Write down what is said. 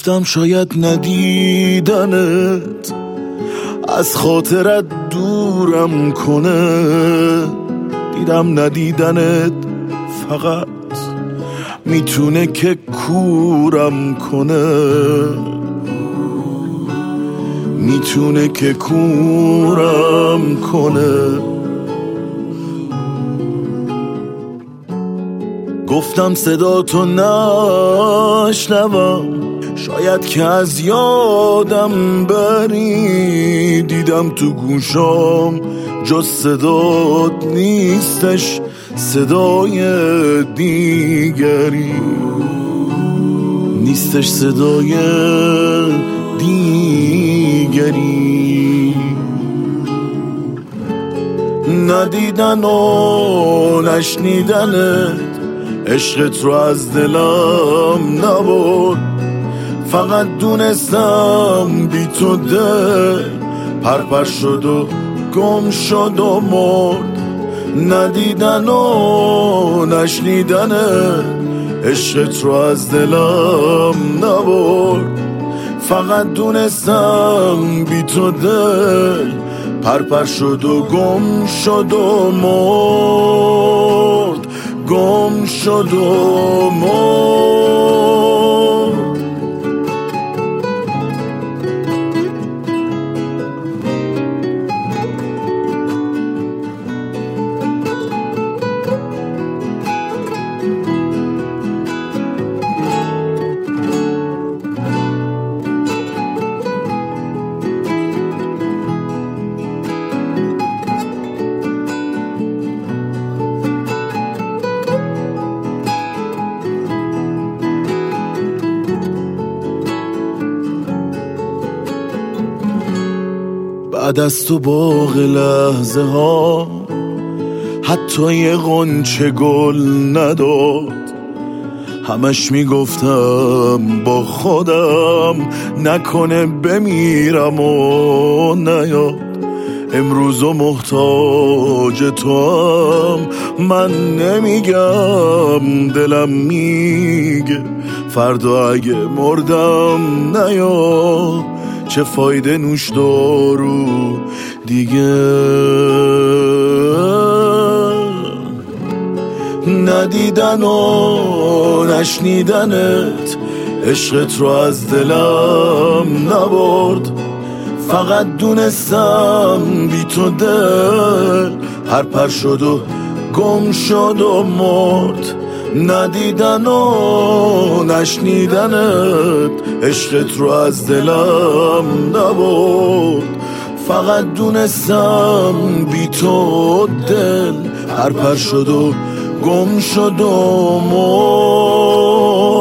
گفتم شاید ندیدنت از خاطرت دورم کنه، دیدم ندیدنت فقط میتونه که کورم کنه، میتونه که کورم کنه. گفتم صدا تو نشنوم، شاید که از یادم بری، دیدم تو گوشام جز صدات نیستش صدای دیگری، نیستش صدای دیگری. ندیدن و نشنیدنت عشقت رو از دلم نبرد، فقط دونستم بی تو دل پرپر شد و گم شد و مرد. ندیدن و نشنیدنت عشقت رو از دلم نبرد، فقط دونستم بی تو دل پرپر شد و گم شد و مرد، گم شد و مرد. بعد از تو باغ لحظه ها حتی یه غنچه گل نداد، همش میگفتم با خودم نکنه بمیرم و نیاد. امروز و محتاج تو هم من نمیگم، دلم میگه فردا اگه مردم نیاد، چه فایده نوش دارو دیگه. ندیدن و نشنیدنت عشقت رو از دلم نبرد، فقط دونستم بی تو دل پرپر شد و گم شد و مرد. ندیدن و نشنیدنت عشقت رو از دلم نبرد، فقط دونستم بی تو دل پرپر شد و گم شد و مرد.